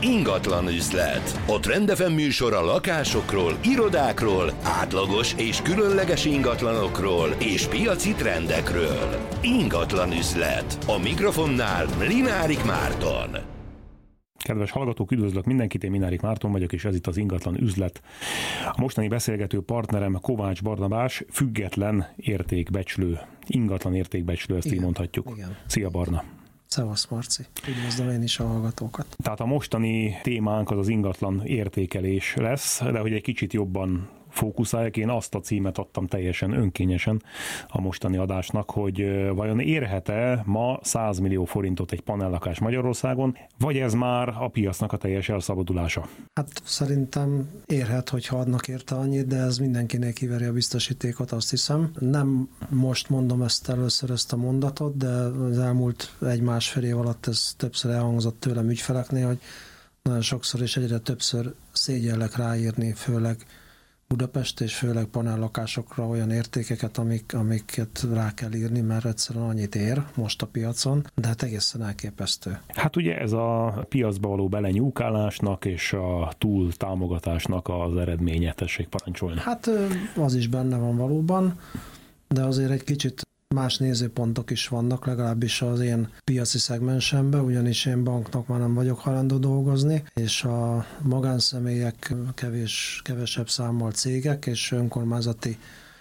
Ingatlan üzlet. A Trend FM műsor a lakásokról, irodákról, átlagos és különleges ingatlanokról és piaci trendekről. Ingatlan üzlet. A mikrofonnál Minárik Márton. Kedves hallgatók, üdvözlök mindenkit, én Minárik Márton vagyok, és ez itt az Ingatlan üzlet. A mostani beszélgető partnerem Kovács Barnabás, független értékbecslő, ingatlan értékbecslő, ezt így mondhatjuk. Igen. Szia Barna! Szevasz Marci, üdvözlöm én is a hallgatókat. Tehát a mostani témánk az ingatlan értékelés lesz, de hogy egy kicsit jobban fókuszáljak, én azt a címet adtam teljesen önkényesen a mostani adásnak, hogy vajon érhet-e ma 100 millió forintot egy panellakás Magyarországon, vagy ez már a piacnak a teljes elszabadulása? Hát szerintem érhet, hogyha adnak érte annyit, de ez mindenkinek kiveri a biztosítékot, azt hiszem. Nem most mondom először ezt a mondatot, de az elmúlt egy-másfél év alatt ez többször elhangzott tőlem ügyfeleknél, hogy nagyon sokszor és egyre többször szégyellek ráírni, főleg Budapest és főleg panellakásokra olyan értékeket, amiket rá kell írni, mert egyszerűen annyit ér most a piacon, de hát egészen elképesztő. Hát ugye ez a piacba való belenyúkálásnak és a túl támogatásnak az eredménye, tessék parancsolni. Hát az is benne van valóban, de azért egy kicsit más nézőpontok is vannak, legalábbis az én piaci szegmensemben, ugyanis én banknak már nem vagyok hajlandó dolgozni, és a magánszemélyek, kevesebb számmal cégek és önkormányzati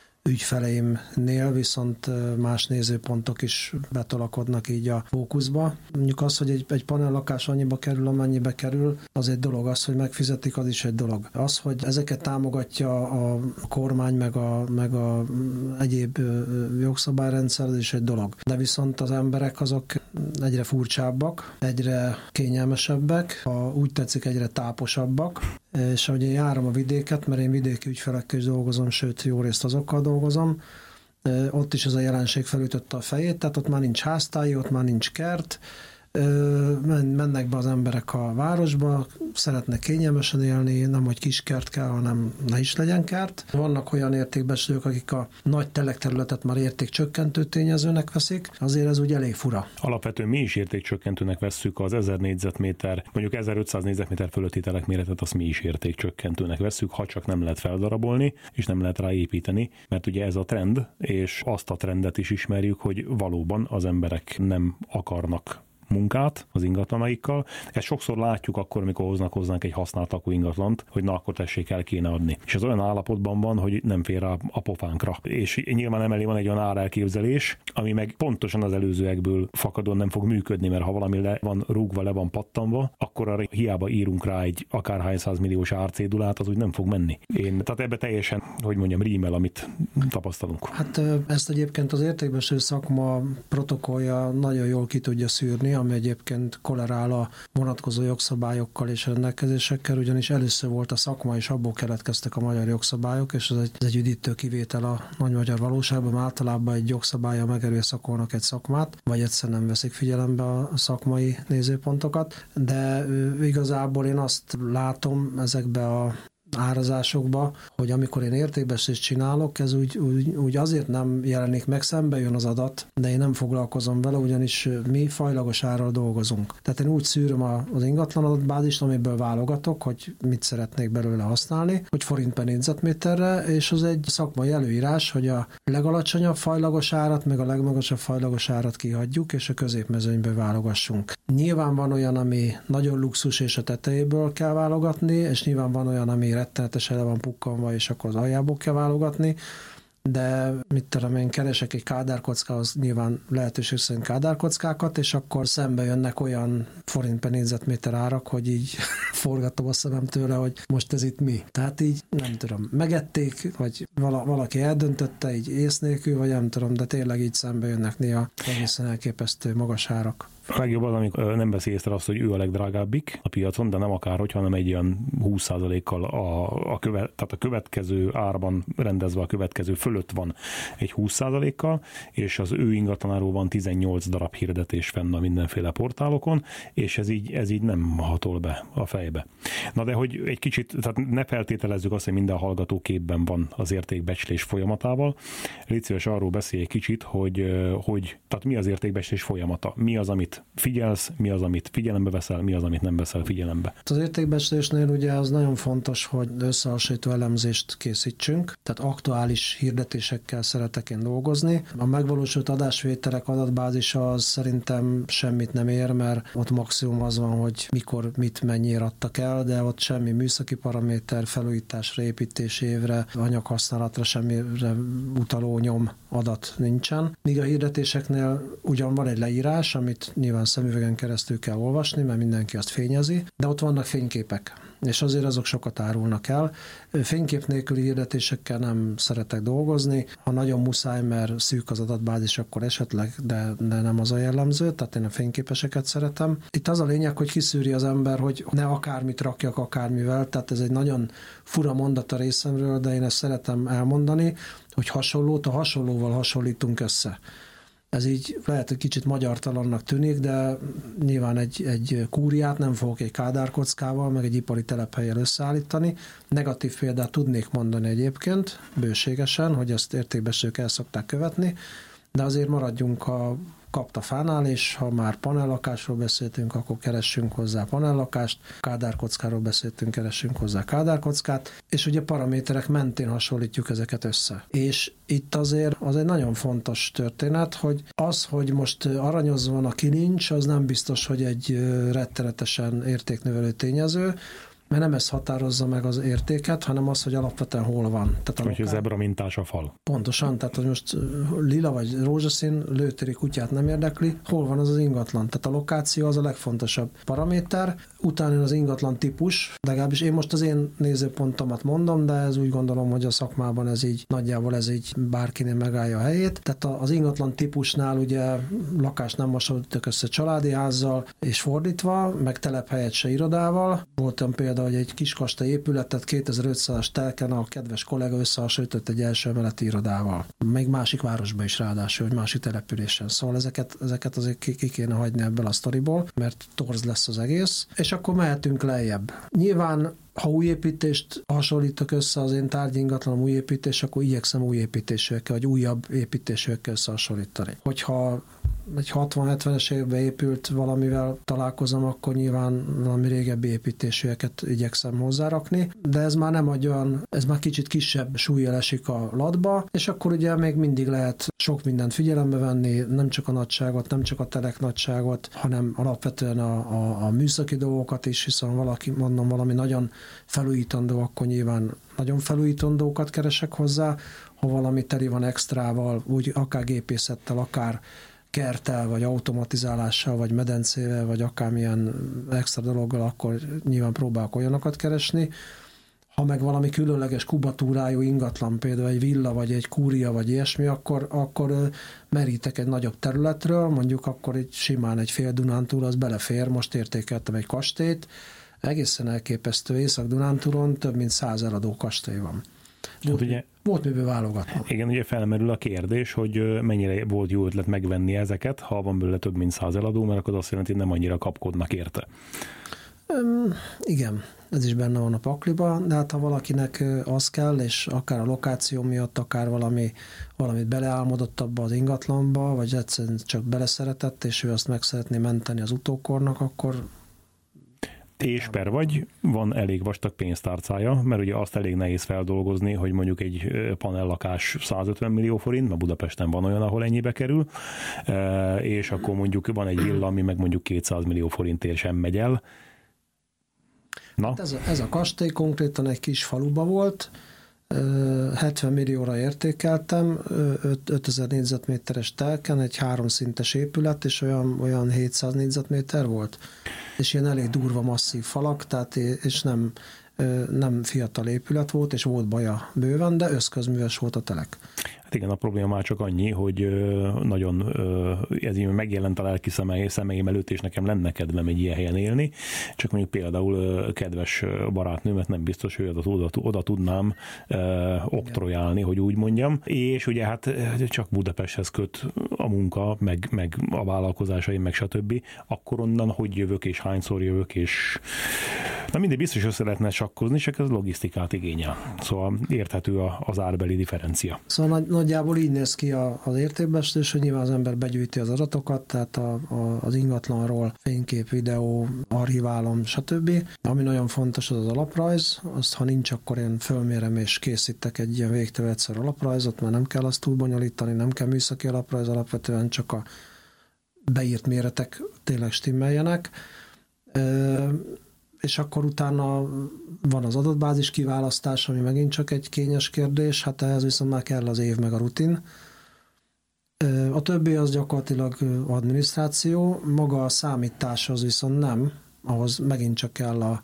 ügyfeleimnél viszont más nézőpontok is betolakodnak így a fókuszba. Mondjuk az, hogy egy panellakás annyiba kerül, amennyibe kerül, az egy dolog, az, hogy megfizetik, az is egy dolog. Az, hogy ezeket támogatja a kormány, meg a egyéb jogszabályrendszer, az is egy dolog. De viszont az emberek azok egyre furcsábbak, egyre kényelmesebbek, ha úgy tetszik, egyre táposabbak, és ahogy én járom a vidéket, mert én vidéki ügyfelekkel is dolgozom, sőt jó részt azokkal dolgozom, ott is ez a jelenség felütötte a fejét, tehát ott már nincs háztály, ott már nincs kert, mennek be az emberek a városba, szeretnek kényelmesen élni, nem hogy kis kert kell, hanem ne is legyen kert. Vannak olyan értékbecslők, akik a nagy telekterületet már értékcsökkentő tényezőnek veszik, azért ez úgy elég fura. Alapvetően mi is értékcsökkentőnek vesszük az 1000 négyzetméter, mondjuk 1500 négyzetméter fölötti telekméretet, azt mi is értékcsökkentőnek vesszük, ha csak nem lehet feldarabolni, és nem lehet ráépíteni, mert ugye ez a trend, és azt a trendet is ismerjük, hogy valóban az emberek nem akarnak munkát az ingatlanaikkal. Ezt sokszor látjuk akkor, amikor hoznak hozzánk egy használt lakó ingatlant, hogy na akkor tessék, el kéne adni. És ez olyan állapotban van, hogy nem fér rá a pofánkra. És nyilván emellé van egy olyan árelképzelés, ami meg pontosan az előzőekből fakadóan nem fog működni, mert ha valami le van rúgva, le van pattanva, akkor arra hiába írunk rá egy akárhány 100 milliós árcédulát, az úgy nem fog menni. Tehát ebbe teljesen, hogy mondjam, rímel, amit tapasztalunk. Hát ezt egyébként az értékbecslő szakma protokollja nagyon jól ki tudja szűrni, ami egyébként kollerál a vonatkozó jogszabályokkal és rendelkezésekkel, ugyanis először volt a szakma, és abból keletkeztek a magyar jogszabályok, és ez egy üdítő kivétel a nagy magyar valóságban, általában egy jogszabálya megerőszakolnak egy szakmát, vagy egyszerűen nem veszik figyelembe a szakmai nézőpontokat, de igazából én azt látom ezekbe a árazásokba, hogy amikor én értékbecslést csinálok, ez úgy azért nem jelenik meg, szembe jön az adat, de én nem foglalkozom vele, ugyanis mi fajlagos árral dolgozunk. Tehát én úgy szűröm az ingatlan adatbázist, amiből válogatok, hogy mit szeretnék belőle használni, hogy forint per négyzetméterre, és az egy szakmai előírás, hogy a legalacsonyabb fajlagos árat, meg a legmagasabb fajlagos árat kihagyjuk, és a középmezőnyből válogassunk. Nyilván van olyan, ami nagyon luxus, és a tetejéből kell válogatni, és nyilván van olyan, ami rettenetesen le van pukkanva, és akkor az aljából kell válogatni, de mit tudom én, keresek egy kádárkockához, nyilván lehetőség szerint kádárkockákat, és akkor szembe jönnek olyan forint per négyzetméter árak, hogy így forgatom a szemem tőle, hogy most ez itt mi. Tehát így nem tudom, megették, vagy valaki eldöntötte így ész nélkül, vagy nem tudom, de tényleg így szembe jönnek néha egészen elképesztő magas árak. A legjobb az, amikor nem veszi észre azt, hogy ő a legdrágábbik a piacon, de nem akárhogy, hanem egy ilyen 20%-kal tehát a következő árban rendezve a következő fölött van egy 20%-kal, és az ő ingatlanáról van 18 darab hirdetés fenn a mindenféle portálokon, és ez így nem hatol be a fejbe. Na de hogy egy kicsit, tehát ne feltételezzük azt, hogy minden hallgató képben van az értékbecslés folyamatával. Légy szíves, arról beszélj egy kicsit, hogy tehát mi az értékbecslés folyamata? Mi az, amit figyelsz, mi az, amit figyelembe veszel, mi az, amit nem veszel figyelembe? Az értékbecslésnél ugye az nagyon fontos, hogy összehasonlító elemzést készítsünk, tehát aktuális hirdetésekkel szeretek én dolgozni. A megvalósult adásvételek adatbázisa az szerintem semmit nem ér, mert ott maximum az van, hogy mikor mit mennyire adtak el, de ott semmi műszaki paraméter, felújításra, építési évre, anyaghasználatra, semmire utaló nyom adat nincsen. Míg a hirdetéseknél ugyan van egy leírás, amit nyilván szemüvegen keresztül kell olvasni, mert mindenki azt fényezi, de ott vannak fényképek, és azért azok sokat árulnak el. Fénykép nélküli hirdetésekkel nem szeretek dolgozni. Ha nagyon muszáj, mert szűk az adatbázis, akkor esetleg, de nem az a jellemző, tehát én a fényképeseket szeretem. Itt az a lényeg, hogy kiszűri az ember, hogy ne akármit rakjak akármivel, tehát ez egy nagyon fura mondat a részemről, de én ezt szeretem elmondani, hogy hasonlót a hasonlóval hasonlítunk össze. Ez így lehet, hogy kicsit magyartalannak tűnik, de nyilván egy kúriát nem fogok egy kádárkockával, meg egy ipari telephellyel összeállítani. Negatív példát tudnék mondani egyébként, bőségesen, hogy ezt értékbecslők el szokták követni, de azért maradjunk a kaptafánál, és ha már panellakásról beszéltünk, akkor keressünk hozzá panellakást, kádárkockáról beszéltünk, keressünk hozzá kádárkockát, és ugye paraméterek mentén hasonlítjuk ezeket össze. És itt azért az egy nagyon fontos történet, hogy most aranyoz van a kilincs, az nem biztos, hogy egy rettenetesen értéknövelő tényező, mert nem ez határozza meg az értéket, hanem az, hogy alapvetően hol van. Tehát hogy zebra mintás a fal. Pontosan, tehát hogy most lila vagy rózsaszín lőtéri kutyát nem érdekli, hol van az ingatlan. Tehát a lokáció az a legfontosabb paraméter, utána az ingatlan típus, legalábbis én most az én nézőpontomat mondom, de ez úgy gondolom, hogy a szakmában ez így nagyjából ez így bárkinél megállja a helyét. Tehát az ingatlan típusnál ugye lakást nem hasonlítok össze családi házzal, és fordítva, meg telephelyet se irodával. Volt olyan példa, hogy egy kis kastély épületet 2500-as telken a kedves kollega összehasonlított egy első emeleti irodával. Még másik városban is ráadásul, hogy másik településen. Szóval ezeket azért ki kéne hagyni ebből a sztoriból, mert torz lesz az egész. És akkor mehetünk lejjebb. Nyilván ha új építést hasonlítok össze az én tárgyi ingatlanom új építés, akkor igyekszem új építésűekkel, vagy újabb építésűekkel összehasonlítani. Hogyha egy 60-70-es években épült valamivel találkozom, akkor nyilván valami régebbi építésűeket igyekszem hozzárakni, de ez már nem olyan, ez már kicsit kisebb súllyal esik a latba, és akkor ugye még mindig lehet sok mindent figyelembe venni, nem csak a nagyságot, nem csak a telek nagyságot, hanem alapvetően a műszaki dolgokat is, hiszen valami nagyon felújítandó, akkor nyilván nagyon felújítandókat keresek hozzá, ha valami teli van extrával, úgy akár gépészettel, akár kerttel, vagy automatizálással, vagy medencével, vagy akármilyen extra dologgal, akkor nyilván próbálok olyanokat keresni. Ha meg valami különleges kubatúrájú ingatlan, például egy villa, vagy egy kúria, vagy ilyesmi, akkor merítek egy nagyobb területről, mondjuk akkor egy simán egy fél Dunántúl, az belefér, most értékeltem egy kastélyt, egészen elképesztő Észak-Dunántúlon több mint 100 eladó kastély van. Volt miből válogatni. Igen, ugye felmerül a kérdés, hogy mennyire volt jó ötlet megvenni ezeket, ha van belőle több mint 100 eladó, mert akkor azt jelenti, hogy nem annyira kapkodnak érte. Igen, ez is benne van a pakliba, de hát ha valakinek az kell, és akár a lokáció miatt, akár valamit beleálmodott abba az ingatlanba, vagy egyszerűen csak beleszeretett, és ő azt meg szeretné menteni az utókornak, akkor Ésper vagy, van elég vastag pénztárcája, mert ugye azt elég nehéz feldolgozni, hogy mondjuk egy panellakás 150 millió forint, mert Budapesten van olyan, ahol ennyibe kerül, és akkor mondjuk van egy villa, ami meg mondjuk 200 millió forintért sem megy el. Na? Hát ez a kastély konkrétan egy kis faluba volt, 70 millióra értékeltem, 5000 négyzetméteres telken, egy 3 szintes épület, és olyan 700 négyzetméter volt. És ilyen elég durva, masszív falak, tehát, és nem fiatal épület volt, és volt baja bőven, de összközműves volt a telek. Hát igen, a probléma már csak annyi, hogy nagyon ez így megjelent a lelki szemeim előtt, és nekem lenne kedvem egy ilyen helyen élni, csak mondjuk például kedves barátnőmet nem biztos, hogy oda tudnám oktrojálni, hogy úgy mondjam, és ugye hát csak Budapesthez köt a munka, meg a vállalkozásaim, meg stb. Akkor onnan hogy jövök, és hányszor jövök, és Na mindegy, biztos össze lehetne sakkozni, csak ez logisztikát igényel. Szóval érthető az árbeli differencia. Szóval nagyjából így néz ki az értékbeeslés, hogy nyilván az ember begyűjti az adatokat, tehát az ingatlanról fénykép, videó, archiválom, stb. Ami nagyon fontos, az alaprajz. Azt, ha nincs, akkor én fölmérem és készítek egy ilyen végtelen egyszer alaprajzot, mert nem kell azt túl bonyolítani, nem kell műszaki alaprajz, alapvetően csak a beírt méretek tényleg stimmeljenek. És akkor utána van az adatbázis kiválasztás, ami megint csak egy kényes kérdés, hát ehhez viszont már kell az év meg a rutin. A többi az gyakorlatilag adminisztráció, maga a számítás az viszont nem, ahhoz megint csak kell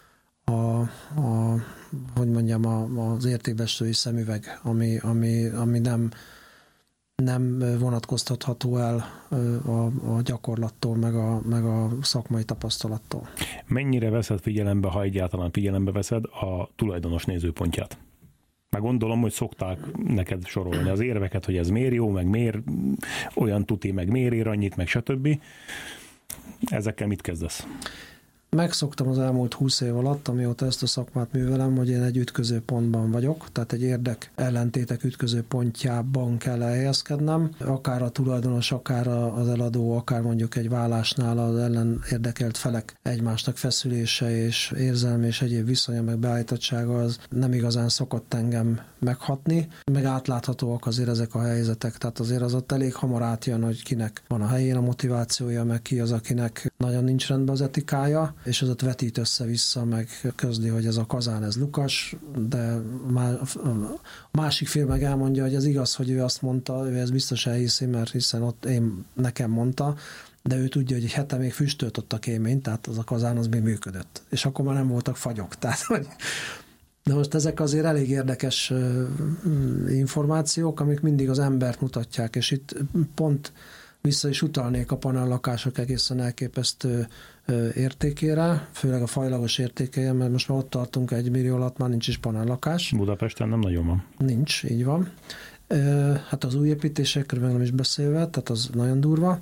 az értékbeeslői szemüveg, ami nem vonatkoztatható el a gyakorlattól, meg a szakmai tapasztalattól. Mennyire veszed figyelembe, ha egyáltalán figyelembe veszed a tulajdonos nézőpontját? Már gondolom, hogy szokták neked sorolni az érveket, hogy ez miért jó, meg miért olyan tuti, meg miért ér annyit, meg stb. Ezekkel mit kezdesz? Megszoktam az elmúlt 20 év alatt, amióta ezt a szakmát művelem, hogy én egy ütközőpontban vagyok, tehát egy érdek ellentétek ütközőpontjában kell elhelyezkednem. Akár a tulajdonos, akár az eladó, akár mondjuk egy vállásnál az ellen érdekelt felek egymásnak feszülése és érzelmi és egyéb viszonya meg beállítottsága az nem igazán szokott engem meghatni, meg átláthatóak azért ezek a helyzetek, tehát azért az ott elég hamar átjön, hogy kinek van a helyén a motivációja, meg ki az, akinek nagyon nincs rendben az etikája, és az ott vetít össze-vissza, meg közli, hogy ez a kazán, ez Lukas, de a másik fél meg elmondja, hogy ez igaz, hogy ő azt mondta, ő ezt biztos elhiszi, mert hiszen ott nekem mondta, de ő tudja, hogy egy hete még füstölt ott a kémény, tehát az a kazán az még működött. És akkor már nem voltak fagyok. Tehát, de most ezek azért elég érdekes információk, amik mindig az embert mutatják, és itt pont vissza is utalnék a panellakások egészen elképesztő értékére, főleg a fajlagos értékeje, mert most már ott tartunk 1 millió alatt, már nincs is panellakás. Budapesten nem nagyon van. Nincs, így van. Hát az új építésekről meg nem is beszélve, tehát az nagyon durva.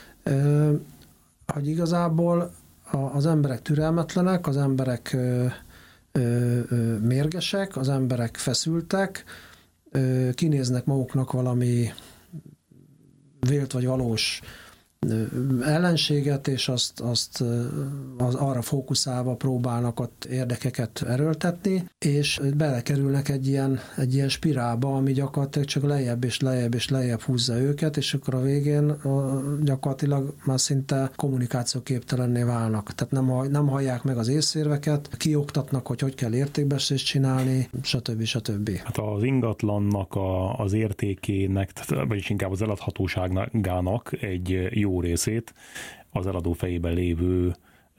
Hogy igazából az emberek türelmetlenek, az emberek mérgesek, az emberek feszültek, kinéznek maguknak valami vélt vagy valós ellenséget, és azt arra fókuszálva próbálnak ott érdekeket erőltetni, és belekerülnek egy ilyen spirálba, ami gyakorlatilag csak lejjebb és lejjebb és lejjebb húzza őket, és akkor a végén gyakorlatilag már szinte kommunikációképtelenné válnak. Tehát nem hallják meg az észérveket, kioktatnak, hogy kell értékbeeslést csinálni, stb. Hát az ingatlannak az értékének, vagyis inkább az eladhatóságának egy jó részét az eladó fejében lévő,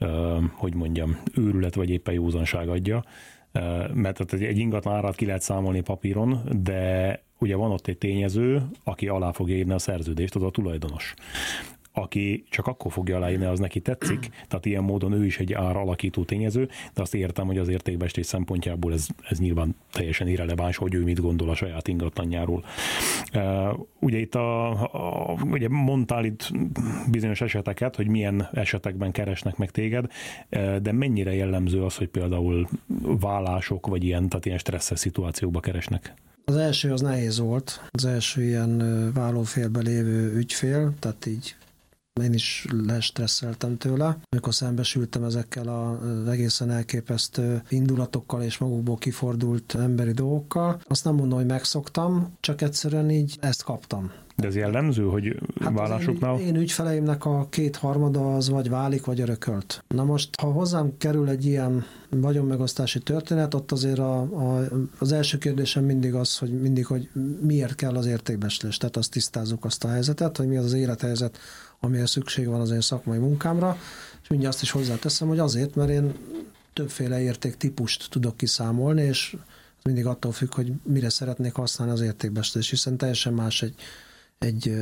őrület vagy éppen józanság adja, mert egy ingatlan árát ki lehet számolni papíron, de ugye van ott egy tényező, aki alá fogja írni a szerződést, az a tulajdonos. Aki csak akkor fogja aláírni, az neki tetszik, tehát ilyen módon ő is egy ár alakító tényező, de azt értem, hogy az értékbeeslés szempontjából ez nyilván teljesen irreleváns, hogy ő mit gondol a saját ingatlanjáról. Ugye itt ugye mondtál itt bizonyos eseteket, hogy milyen esetekben keresnek meg téged, de mennyire jellemző az, hogy például vállások, vagy tehát ilyen stresszes szituációkba keresnek? Az első az nehéz volt. Az első ilyen vállófélbe lévő ügyfél, tehát így én is lestresszeltem tőle, amikor szembesültem ezekkel az egészen elképesztő indulatokkal és magukból kifordult emberi dolgokkal. Azt nem mondom, hogy megszoktam, csak egyszerűen így ezt kaptam. De ez jellemző, hogy vállásoknál? Én ügyfeleimnek a 2/3 az vagy válik, vagy örökölt. Na most, ha hozzám kerül egy ilyen vagyonmegosztási történet, ott azért az első kérdésem mindig az, hogy miért kell az értékbeeslés. Tehát azt tisztázzuk azt a helyzetet, hogy mi az élethelyzet, amire szükség van az én szakmai munkámra, és mindjárt azt is hozzáteszem, hogy azért, mert én többféle értéktípust tudok kiszámolni, és mindig attól függ, hogy mire szeretnék használni az értékbeeslés, hiszen teljesen más egy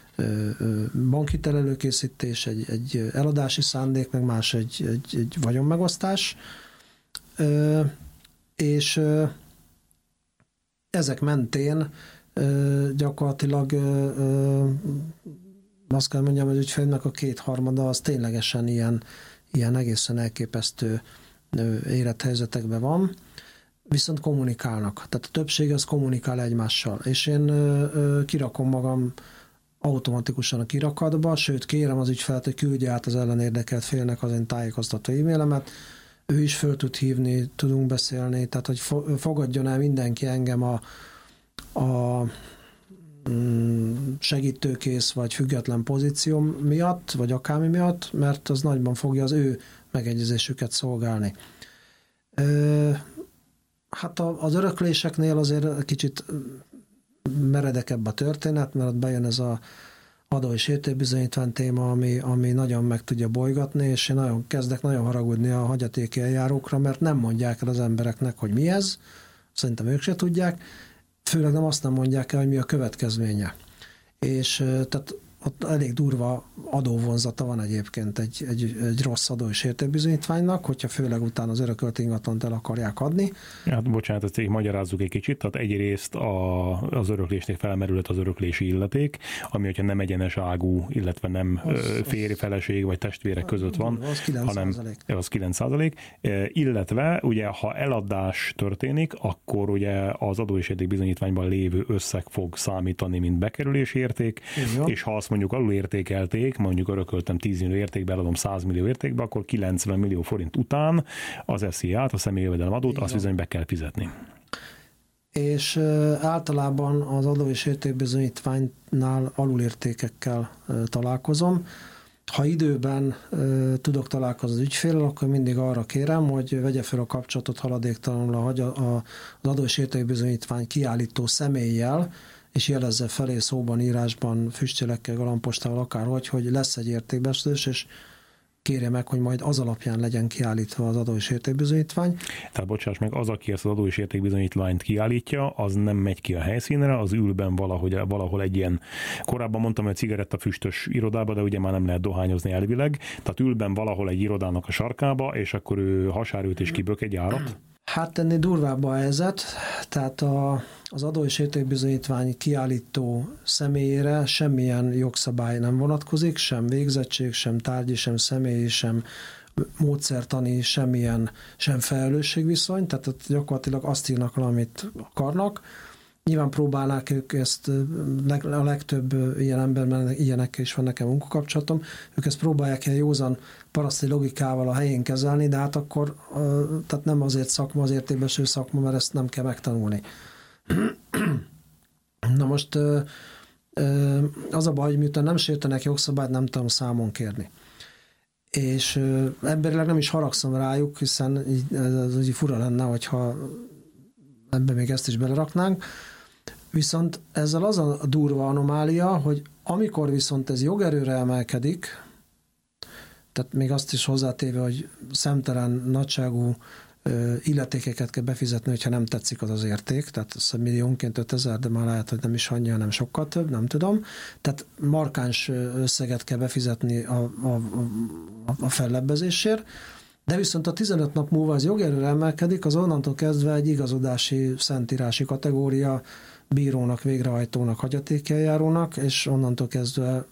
bankhitelelőkészítés, egy eladási szándék, meg más egy vagyonmegosztás, és ezek mentén gyakorlatilag azt kell mondjam, hogy ügyfélnek a 2/3 az ténylegesen ilyen egészen elképesztő élethelyzetekben van, viszont kommunikálnak. Tehát a többség az kommunikál egymással. És én kirakom magam automatikusan a kirakatba, sőt kérem az ügyfelet, hogy küldje át az ellenérdekelt félnek az én tájékoztató e-mailemet, ő is föl tud hívni, tudunk beszélni, tehát hogy fogadjon el mindenki engem a segítőkész vagy független pozíció miatt, vagy akármi miatt, mert az nagyban fogja az ő megegyezésüket szolgálni. Hát az örökléseknél azért kicsit meredekebb a történet, mert ott bejön ez az adó- és értékbizonyítvány téma, ami nagyon meg tudja bolygatni, és én kezdek nagyon haragudni a hagyatéki eljárókra, mert nem mondják el az embereknek, hogy mi ez, szerintem ők se tudják, főleg nem mondják el, hogy mi a következménye. És tehát ott elég durva adóvonzata van egyébként egy rossz adó- és értékbizonyítványnak, hogyha főleg utána az örökölt ingatlant el akarják adni. Hát bocsánat, ezt így magyarázzuk egy kicsit, tehát egyrészt az öröklésnél felmerült az öröklési illeték, ami hogyha nem egyenes ágú, illetve nem férj, feleség vagy testvérek között van, az 9%. hanem az 9%, illetve ugye ha eladás történik, akkor ugye az adó- és értékbizonyítványban lévő összeg fog számítani, mint bekerülési érték, és ha azt mondjuk alulértékelték, mondjuk örököltem 10 millió értékbe, eladom 100 millió értékbe, akkor 90 millió forint után az SZIA-t, a személyi jövedelemadót, azt bizony be kell fizetni. És általában az adó- és értékbizonyítványnál alulértékekkel találkozom. Ha időben tudok találkozni az ügyféllel, akkor mindig arra kérem, hogy vegye fel a kapcsolatot haladéktalanul az adó- és értékbizonyítvány kiállító személlyel, és jelezze felé szóban, írásban, füstjelekkel, galampostával, akárhogy, hogy lesz egy értékbecslés, és kérje meg, hogy majd az alapján legyen kiállítva az adó- és értékbizonyítvány. Tehát bocsáss meg, az, aki ezt az adó- és értékbizonyítványt kiállítja, az nem megy ki a helyszínre, az ülben valahol egy ilyen, korábban mondtam, hogy cigarettafüstös irodába, de ugye már nem lehet dohányozni elvileg, tehát ülben valahol egy irodának a sarkába, és akkor ő hasárült és kibök egy árat. Hát ennél durvább a helyzet, tehát az adó- és értékbizonyítvány kiállító személyére semmilyen jogszabály nem vonatkozik, sem végzettség, sem tárgyi, sem személyi, sem módszertani, sem felelősségviszony, tehát gyakorlatilag azt írnak, amit akarnak. Nyilván próbálnák ők ezt, a legtöbb ilyen emberben, ilyenekkel is van nekem munkakapcsolatom, ők ezt próbálják ilyen józan paraszti logikával a helyén kezelni, de hát akkor tehát nem azért szakma, az értékbecslő szakma, mert ezt nem kell megtanulni. Na most az a baj, hogy miután nem sértenek jogszabályt, nem tudom számon kérni. És emberileg nem is haragszom rájuk, hiszen ez úgy fura lenne, hogyha ebben még ezt is beleraknánk. Viszont ezzel az a durva anomália, hogy amikor viszont ez jogerőre emelkedik, tehát még azt is hozzátéve, hogy szemtelen nagyságú illetékeket kell befizetni, hogyha nem tetszik az érték, tehát milliónként 5000, de már lehet, hogy nem is annyi, hanem sokkal több, nem tudom. Tehát markáns összeget kell befizetni a fellebbezésért, de viszont a 15 nap múlva az jogerőre emelkedik, az onnantól kezdve egy igazodási, szentírási kategória, bírónak, végrehajtónak, hagyatékeljárónak, és onnantól kezdve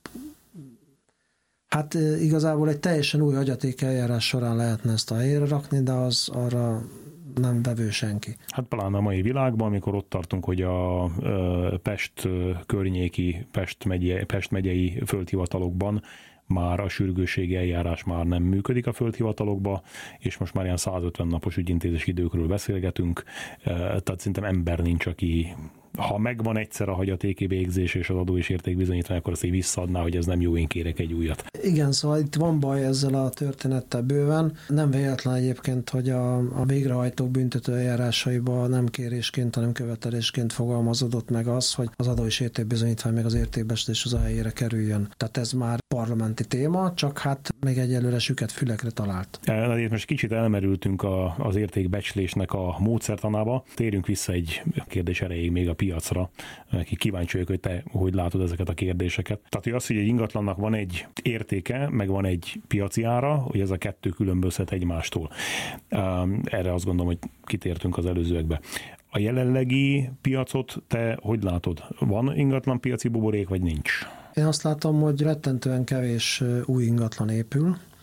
hát igazából egy teljesen új hagyatékeljárás során lehetne ezt a helyre rakni, de az arra nem vevő senki. Hát pláne a mai világban, amikor ott tartunk, hogy a Pest környéki, Pest megyei földhivatalokban már a sürgősségi eljárás már nem működik a földhivatalokba, és most már ilyen 150 napos ügyintézési időkről beszélgetünk, tehát szerintem ember nincs, aki ha megvan egyszer a hagyatéki végzés és az adó- és értékbizonyítvány, akkor azt így visszaadná, hogy ez nem jó, én kérek egy újat. Igen, szóval itt van baj ezzel a történettel bőven. Nem véletlen egyébként, hogy a végrehajtók büntető eljárásaiban nem kérésként, hanem követelésként fogalmazódott meg az, hogy az adó- és értékbizonyítvány meg az értékbecslés az a helyére kerüljön. Tehát ez már parlamenti téma, csak hát még egyelőre süket fülekre talált. Itt most kicsit elmerültünk az értékbecslésnek a módszertanába. Térjünk vissza egy kérdés erejéig még a piacra. Kíváncsi vagyok, hogy te hogy látod ezeket a kérdéseket. Tehát, hogy az, hogy egy ingatlannak van egy értéke, meg van egy piaci ára, hogy ez a kettő különbözhet egymástól. Erre azt gondolom, hogy kitértünk az előzőekbe. A jelenlegi piacot te hogy látod? Van ingatlan piaci buborék, vagy nincs? Én azt látom, hogy rettentően kevés új ingatlan épül,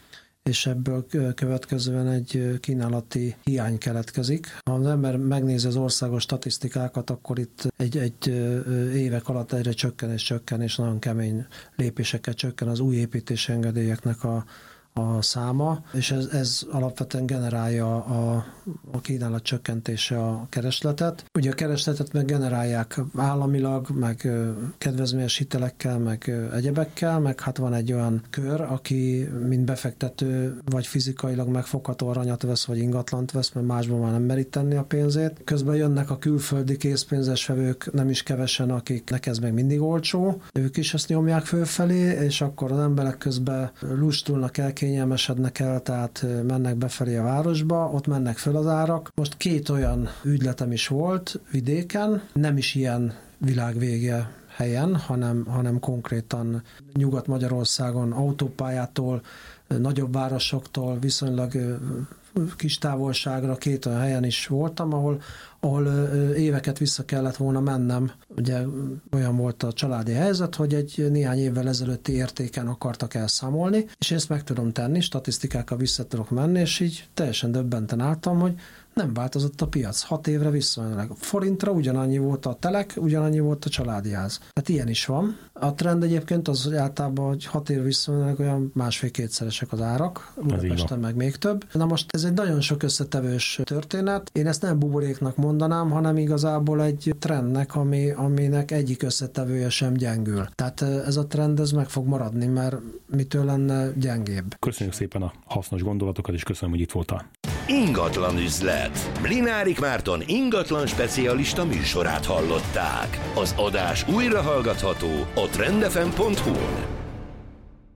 és ebből következően egy kínálati hiány keletkezik. Ha az ember megnézi az országos statisztikákat, akkor itt egy évek alatt egyre csökken, és nagyon kemény lépéseket csökken az új építési engedélyeknek a száma, és ez alapvetően generálja a kínálat csökkentése a keresletet. Ugye a keresletet meg generálják államilag, meg kedvezményes hitelekkel, meg egyebekkel, meg hát van egy olyan kör, aki mint befektető vagy fizikailag megfogható aranyat vesz, vagy ingatlant vesz, mert másban már nem meri tenni a pénzét. Közben jönnek a külföldi készpénzes vevők, nem is kevesen, akiknek ez meg mindig olcsó, ők is ezt nyomják fölfelé, és akkor az emberek közben lustulnak el, kényelmesednek el, tehát mennek befelé a városba, ott mennek föl az árak. Most 2 olyan ügyletem is volt vidéken, nem is ilyen világvége helyen, hanem konkrétan Nyugat-Magyarországon autópályától, nagyobb városoktól viszonylag kis távolságra 2 olyan helyen is voltam, ahol éveket vissza kellett volna mennem. Ugye olyan volt a családi helyzet, hogy egy néhány évvel ezelőtti értéken akartak elszámolni, és ezt meg tudom tenni, statisztikákkal vissza tudok menni, és így teljesen döbbenten álltam, hogy nem változott a piac. 6 évre visszamenőleg. Forintra ugyanannyi volt a telek, ugyanannyi volt a családi ház. Tehát ilyen is van. A trend egyébként az, hogy általában, hogy 6 évre visszamenőleg olyan 1,5-2-szeresek az árak, Budapesten meg még több. Na most ez egy nagyon sok összetevős történet. Én ezt nem buboréknak mondanám, hanem igazából egy trendnek, aminek egyik összetevője sem gyengül. Tehát ez a trend ez meg fog maradni, mert mitől lenne gyengébb. Köszönjük szépen a hasznos gondolatokat, és köszönöm, hogy itt voltál. Ingatlan üzlet. Blinárik Márton ingatlan specialista műsorát hallották. Az adás újra hallgatható a trendfm.hu-n.